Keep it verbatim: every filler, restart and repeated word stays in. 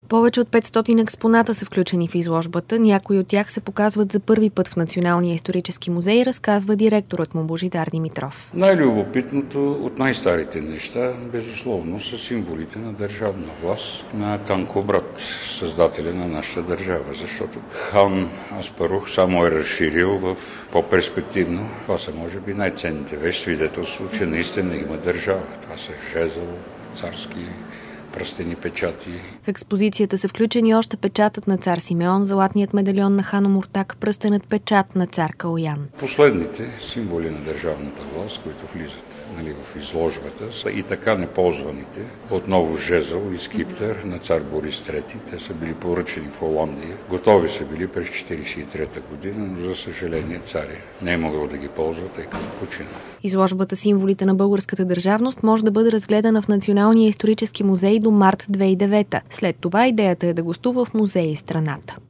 Повече от петстотин експоната са включени в изложбата. Някои от тях се показват за първи път в Националния исторически музей, разказва директорът му Божидар Димитров. Най-любопитното от най-старите неща, безусловно, са символите на държавна власт на Канко Брат, създателя на нашата държава, защото хан Аспарух само е разширил в по-перспективно. Това са, може би, най-ценните вещи, свидетелство, че наистина има държава. Това са жезъл, царски пръстени печати. В експозицията са включени още печатът на цар Симеон, златният медальон на хан Омуртаг, пръстенът печат на цар Калоян. Последните символи на държавната власт, които влизат нали, в изложбата, са и така неползваните. Отново жезъл и скиптър на цар Борис трети. Те са били поръчени в Холандия. Готови са били през хиляда деветстотин четиридесет и трета година, но за съжаление царя не е могъл да ги ползва, тъй като почина. Изложбата "Символите на българската държавност" може да бъде разгледана в Националния исторически музей до март две хиляди и девета. След това идеята е да гостува в музеи из страната.